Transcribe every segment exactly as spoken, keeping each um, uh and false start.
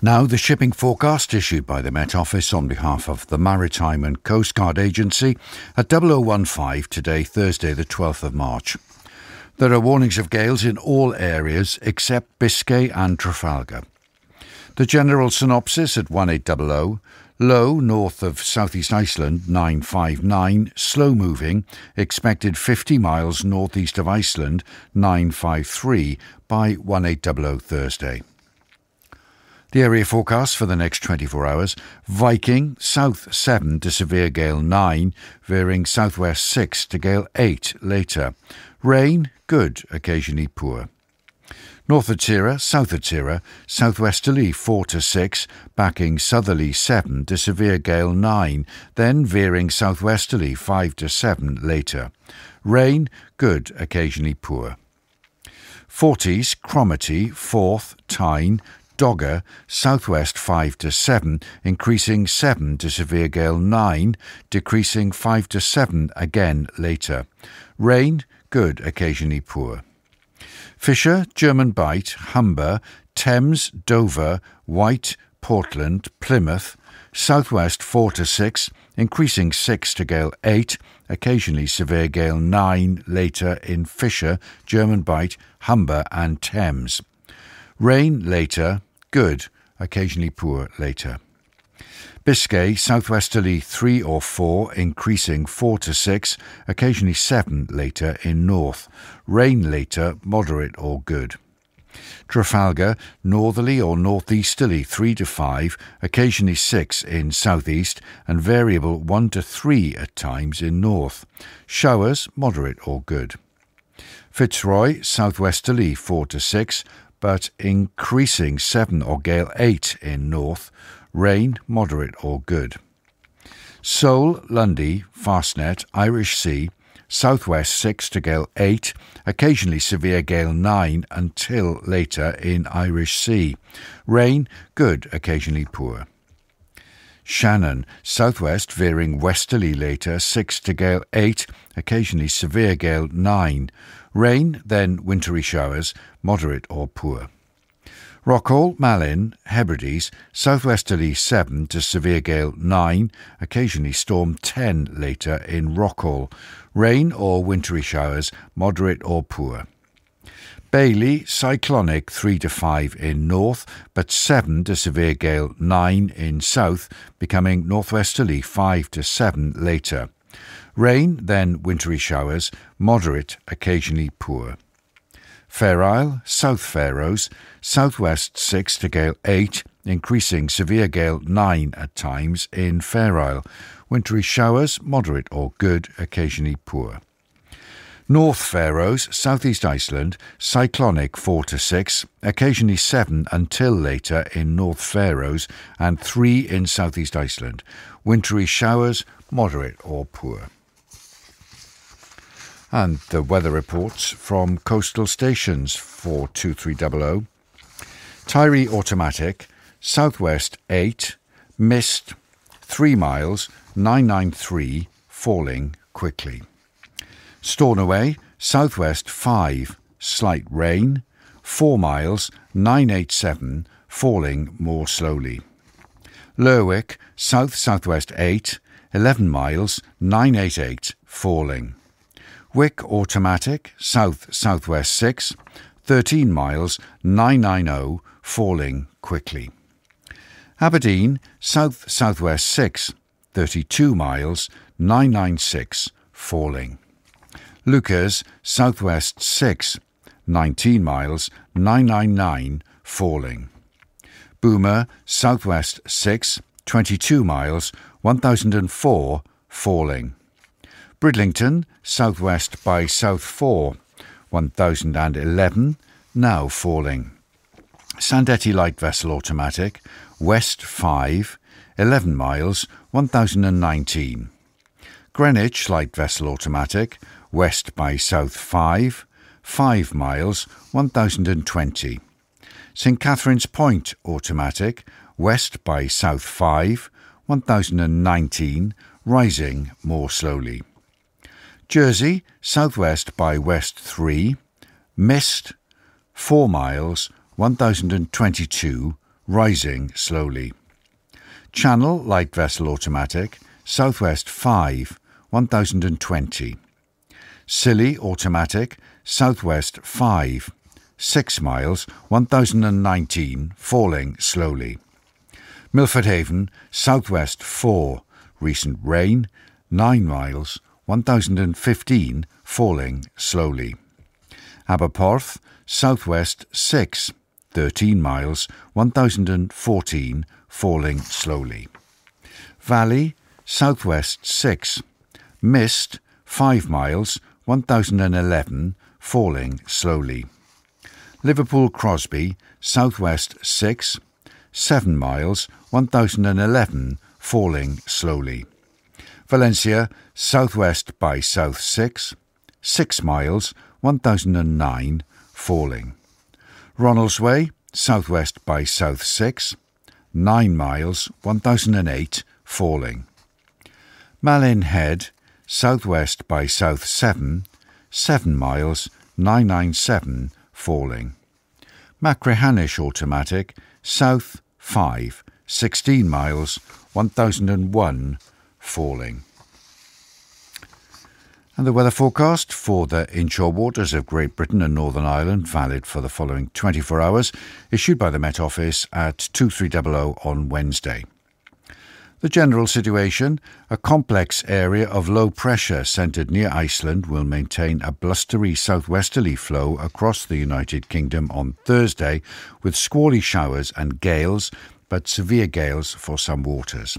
Now, the shipping forecast issued by the Met Office on behalf of the Maritime and Coast Guard Agency at double oh one five today, Thursday the twelfth of March. There are warnings of gales in all areas except Biscay and Trafalgar. The general synopsis at one eight hundred, low north of southeast Iceland nine five nine, slow moving, expected fifty miles northeast of Iceland nine five three by one eight hundred Thursday. The area forecast for the next twenty-four hours: Viking, south seven to severe gale nine, veering southwest six to gale eight later. Rain, good, occasionally poor. North Atira, south Atira, southwesterly four to six, backing southerly seven to severe gale nine, then veering southwesterly five to seven later. Rain, good, occasionally poor. Forties, Cromarty, fourth, Tyne, Dogger, southwest five to seven, increasing seven to severe gale nine, decreasing five to seven again later. Rain, good, occasionally poor. Fisher, German Bight, Humber, Thames, Dover, White, Portland, Plymouth, southwest four to six, increasing six to gale eight, occasionally severe gale nine later in Fisher, German Bight, Humber and Thames. Rain later, good, occasionally poor later. Biscay, southwesterly three or four, increasing four to six, occasionally seven later in north. Rain later, moderate or good. Trafalgar, northerly or northeasterly three to five, occasionally six in southeast, and variable one to three at times in north. Showers, moderate or good. Fitzroy, southwesterly four to six, but increasing seven or gale eight in north. Rain, moderate or good. Seoul, Lundy, Fastnet, Irish Sea, southwest six to gale eight, occasionally severe gale nine until later in Irish Sea. Rain, good, occasionally poor. Shannon, southwest veering westerly later six to gale eight, occasionally severe gale nine. Rain, then wintry showers, moderate or poor. Rockall, Malin, Hebrides, southwesterly seven to severe gale nine, occasionally storm ten later in Rockall. Rain or wintry showers, moderate or poor. Bailey, cyclonic three to five in north, but seven to severe gale nine in south, becoming northwesterly five to seven later. Rain, then wintry showers, moderate, occasionally poor. Fair Isle, South Faroes, southwest six to gale eight, increasing severe gale nine at times in Fair Isle. Wintry showers, moderate or good, occasionally poor. North Faroes, southeast Iceland, cyclonic four to six, occasionally seven until later in North Faroes, and three in southeast Iceland. Wintry showers, moderate or poor. And the weather reports from coastal stations for two three hundred. Tyree automatic, southwest eight, mist three miles, nine nine three, falling quickly. Stornoway, southwest five, slight rain, four miles, nine eight seven, falling more slowly. Lerwick, south-southwest eight, eleven miles, nine eight eight, falling. Wick automatic, south-southwest six, thirteen miles, nine nine zero, falling quickly. Aberdeen, south-southwest six, thirty-two miles, nine nine six, falling. Lucas, southwest six, nineteen miles, nine nine nine, falling. Boomer, southwest six, twenty-two miles, one thousand four, falling. Bridlington, southwest by south four, one thousand eleven, now falling. Sandetti light vessel automatic, west five, eleven miles, one thousand nineteen. Greenwich light vessel automatic, west by south five, five miles, one thousand twenty. St Catherine's Point automatic, west by south five, one thousand nineteen, rising more slowly. Jersey, southwest by west three, mist, four miles, one thousand twenty-two, rising slowly. Channel light vessel automatic, southwest five, one thousand twenty. Scilly automatic, southwest five, six miles, one thousand nineteen, falling slowly. Milford Haven, southwest four, recent rain, nine miles, one thousand fifteen, falling slowly. Aberporth, southwest six, thirteen miles, one thousand fourteen, falling slowly. Valley, southwest six, mist, five miles, one thousand eleven, falling slowly. Liverpool Crosby, southwest six, seven miles, one thousand eleven, falling slowly. Valencia, southwest by south six, six miles, one thousand nine, falling. Ronaldsway, southwest by south six, nine miles, one thousand eight, falling. Malin Head, southwest by south seven, seven miles, nine ninety-seven, falling. Machrihanish automatic, south five, sixteen miles, one thousand one, falling. And the weather forecast for the inshore waters of Great Britain and Northern Ireland, valid for the following twenty-four hours, issued by the Met Office at two three hundred on Wednesday. The general situation: a complex area of low pressure centred near Iceland will maintain a blustery southwesterly flow across the United Kingdom on Thursday, with squally showers and gales, but severe gales for some waters.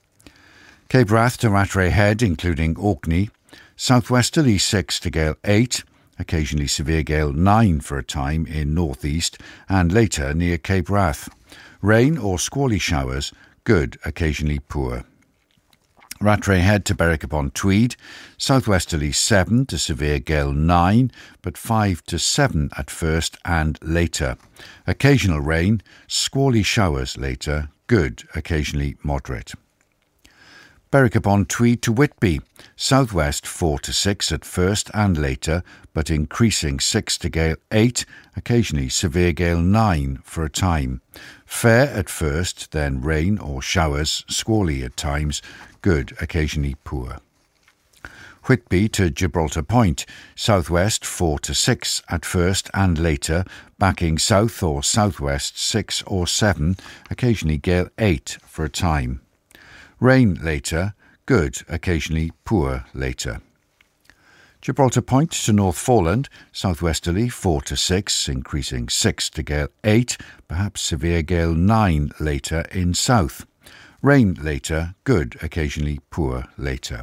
Cape Wrath to Rattray Head, including Orkney, southwesterly six to gale eight, occasionally severe gale nine for a time in northeast and later near Cape Wrath. Rain or squally showers, good, occasionally poor. Rattray Head to Berwick upon Tweed, southwesterly seven to severe gale nine, but five to seven at first and later. Occasional rain, squally showers later, good, occasionally moderate. Berwick upon Tweed to Whitby, southwest four to six at first and later, but increasing six to gale eight, occasionally severe gale nine for a time. Fair at first, then rain or showers, squally at times, good, occasionally poor. Whitby to Gibraltar Point, southwest four to six at first and later, backing south or southwest six or seven, occasionally gale eight for a time. Rain later, good, occasionally poor later. Gibraltar Point to North Foreland, southwesterly four to six, increasing six to gale eight, perhaps severe gale nine later in south. Rain later, good, occasionally poor later.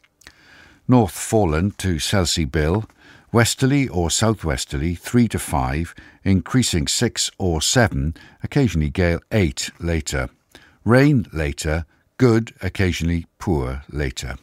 North Foreland to Selsey Bill, westerly or southwesterly three to five, increasing six or seven, occasionally gale eight later. Rain later, good, occasionally poor later.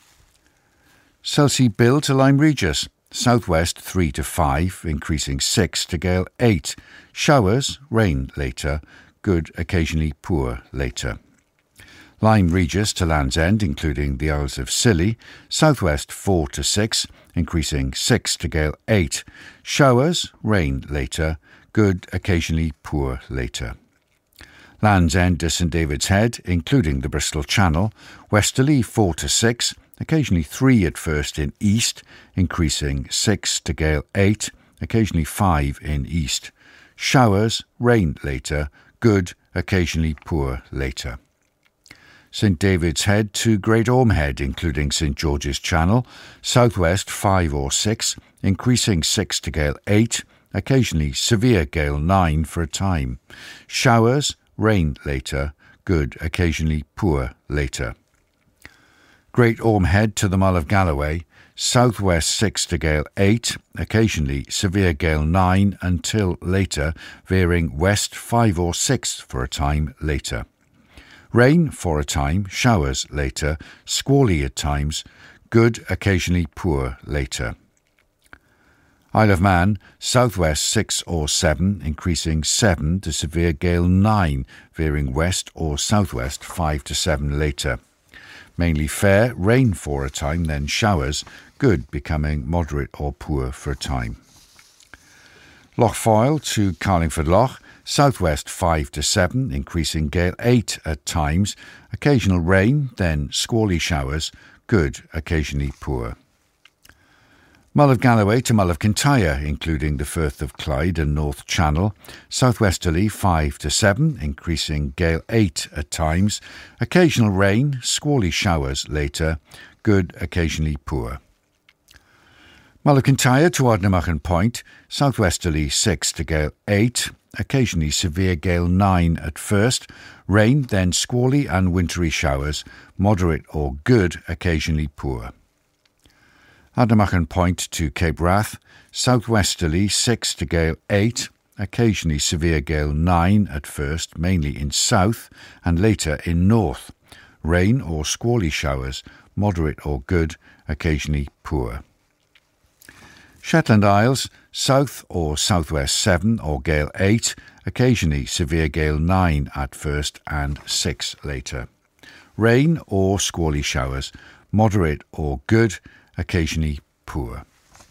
Selsey Bill to Lyme Regis, southwest three to five, increasing six to gale eight. Showers, rain later, good, occasionally poor later. Lyme Regis to Land's End, including the Isles of Scilly, southwest four to six, increasing six to gale eight. Showers, rain later, good, occasionally poor later. Land's End to St David's Head, including the Bristol Channel, westerly four to six, occasionally three at first in east, increasing six to gale eight, occasionally five in east. Showers, rain later, good, occasionally poor later. St David's Head to Great Orme Head, including St George's Channel, southwest five or six, increasing six to gale eight, occasionally severe gale nine for a time. Showers, rain later, good, occasionally poor later. Great Orme Head to the Mull of Galloway, southwest six to gale eight, occasionally severe gale nine until later, veering west five or six for a time later. Rain for a time, showers later, squally at times, good, occasionally poor later. Isle of Man, southwest six or seven, increasing seven to severe gale nine, veering west or southwest five to seven later. Mainly fair, rain for a time, then showers, good, becoming moderate or poor for a time. Loch Foyle to Carlingford Loch, Southwest five to seven, increasing gale eight at times. Occasional rain, then squally showers. Good, occasionally poor. Mull of Galloway to Mull of Kintyre, including the Firth of Clyde and North Channel. Southwesterly five to seven, increasing gale eight at times. Occasional rain, squally showers later. Good, occasionally poor. Mull of Kintyre to Ardnamurchan Point. Southwesterly six to gale eight. Occasionally severe gale nine at first. Rain, then squally and wintry showers. Moderate or good, occasionally poor. Ardnamurchan Point to Cape Wrath. Southwesterly six to gale eight. Occasionally severe gale nine at first, mainly in south, and later in north. Rain or squally showers. Moderate or good, occasionally poor. Shetland Isles, south or southwest seven or gale eight, occasionally severe gale nine at first and six later. Rain or squally showers, moderate or good, occasionally poor.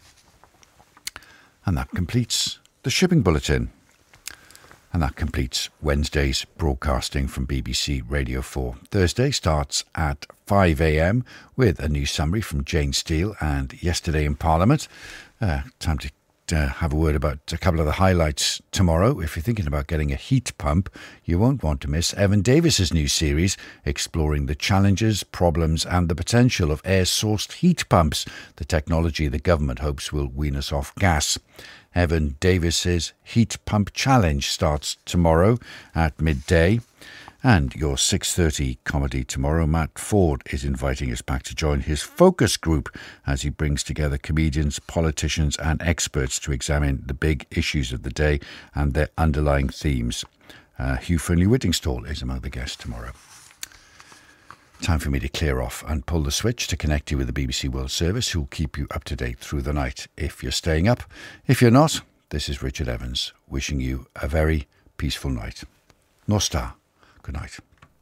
And that completes the Shipping Bulletin. And that completes Wednesday's broadcasting from B B C Radio four. Thursday starts at five a m with a news summary from Jane Steele and Yesterday in Parliament. Uh, time to uh, have a word about a couple of the highlights tomorrow. If you're thinking about getting a heat pump, you won't want to miss Evan Davis's new series exploring the challenges, problems and the potential of air-sourced heat pumps, the technology the government hopes will wean us off gas. Evan Davis's Heat Pump Challenge starts tomorrow at midday. And your six thirty comedy tomorrow, Matt Ford is inviting us back to join his focus group as he brings together comedians, politicians and experts to examine the big issues of the day and their underlying themes. Uh, Hugh Fernley-Whittingstall is among the guests tomorrow. Time for me to clear off and pull the switch to connect you with the B B C World Service, who'll keep you up to date through the night if you're staying up. If you're not, this is Richard Evans wishing you a very peaceful night. Nostar. Good night.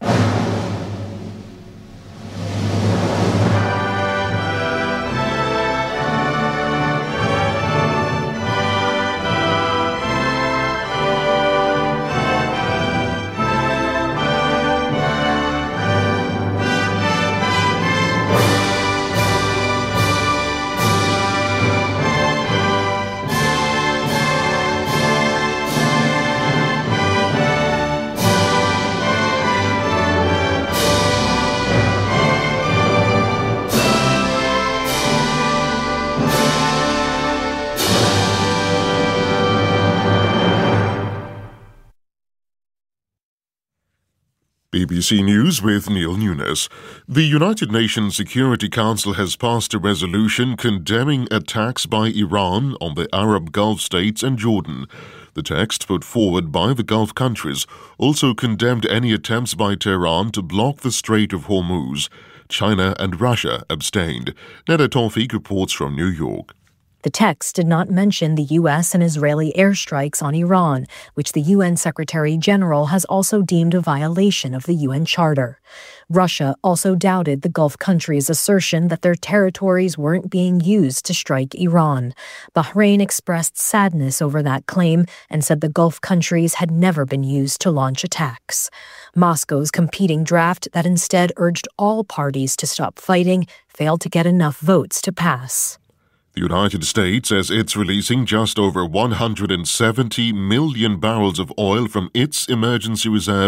B B C News with Neil Nunes. The United Nations Security Council has passed a resolution condemning attacks by Iran on the Arab Gulf states and Jordan. The text put forward by the Gulf countries also condemned any attempts by Tehran to block the Strait of Hormuz. China and Russia abstained. Neda Tawfiq reports from New York. The text did not mention the U S and Israeli airstrikes on Iran, which the U N Secretary-General has also deemed a violation of the U N Charter. Russia also doubted the Gulf countries' assertion that their territories weren't being used to strike Iran. Bahrain expressed sadness over that claim and said the Gulf countries had never been used to launch attacks. Moscow's competing draft that instead urged all parties to stop fighting failed to get enough votes to pass. The United States says it's releasing just over one hundred seventy million barrels of oil from its emergency reserve